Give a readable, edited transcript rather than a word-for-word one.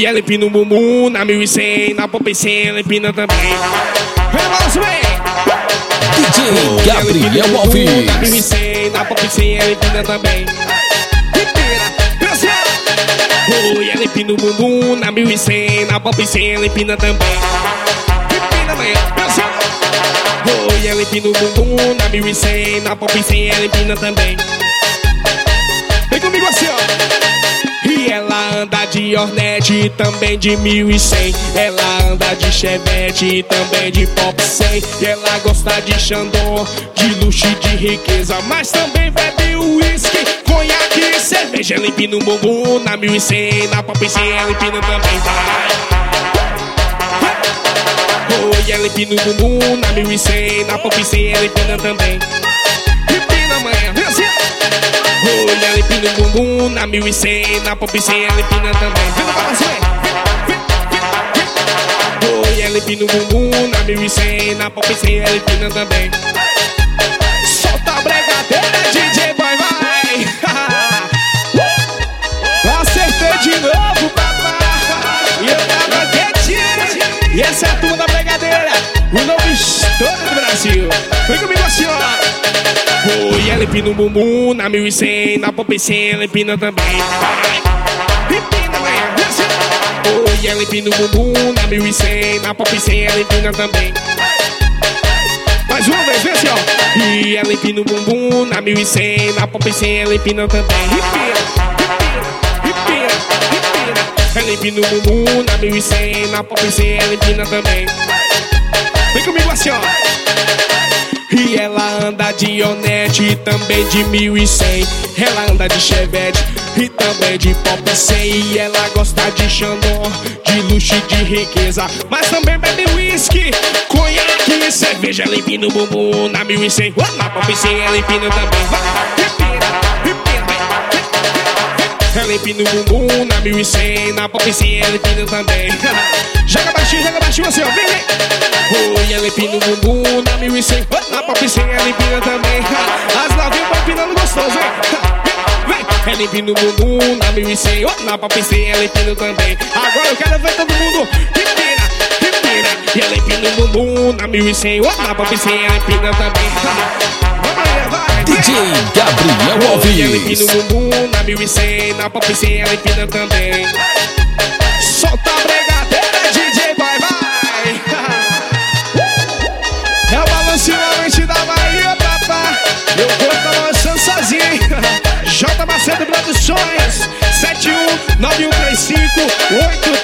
E ela empina o bumbum na 1100, na pop 100 ela empina também. Vem, balança bem! DJ Gabriel Alves. Na 1100, na pop 100 ela empina também. E ela empina o bumbum na 1100, na pop 100 ela empina também. Empina, mãe, e ela empina o bumbum na 1100, na pop 100 ela empina também. Vem comigo assim, ó. E ela anda de Hornet, também de 1100. Ela anda de Chevette, também de Pop 100. E ela gosta de Xandó, de luxo e de riqueza, mas também bebe uísque, conhaque e cerveja. Ela empina o bumbum na 1100, na Pop 100 ela empina também. E ela empina o bumbum na 1100, na Pop 100 ela empina também. Empina, manhã, vem assim. E ela empina o bumbum na 1100, na Pop 100 ela empina também. Vem no balanço, vem. E ela empina o bumbum na 1100, na Pop 100 ela empina também. Solta a bregadeira, DJ Boy, vai. Acertei de novo, papai. E eu tava quietinho. E essa é a turma da bregadeira, o novo estouro do Brasil. Vem comigo assim, ó. E ela empina o bumbum na 1100, na Pop 100 ela empina também. Empina, manhã, e ela empina o bumbum na 1100, na Pop 100 ela empina também. Mais uma vez, vem assim, ó. E ela empina o bumbum na 1100, na Pop 100 ela empina também. Empina. Ela empina o bumbum na 1100, na Pop 100 ela empina também. Vem comigo assim, ó. E ela anda de Hornet, também de 1100. Ela anda de Chevette e também de Pop 100. E ela gosta de Xandó, de luxo e de riqueza, mas também bebe uísque, conhaque e cerveja. Ela empina o bumbum na 1100, na Pop 100 ela empina também. Empina. Ela empina o bumbum na 1100, na Pop 100 ela empina também. Joga baixinho assim, ó, vem. E ela empina o bumbum na 1100, na Pop 100 ela empina também. As novinhas vão empinando gostoso, vem. Ela empina o bumbum na 1100, na Pop 100 ela empina também. Agora eu quero ver todo mundo empina. E ela empina o bumbum na 1100, na Pop 100 ela empina também. Vai. DJ Gabriel Alves. E ela empina o bumbum na 1100, na Pop 100 ela empina também. Solta a bregadeira, DJ Boy, vai. É o balanceamento da Bahia, papá. Eu vou tá balançando sozinho. J Macedo Produções, 71913583.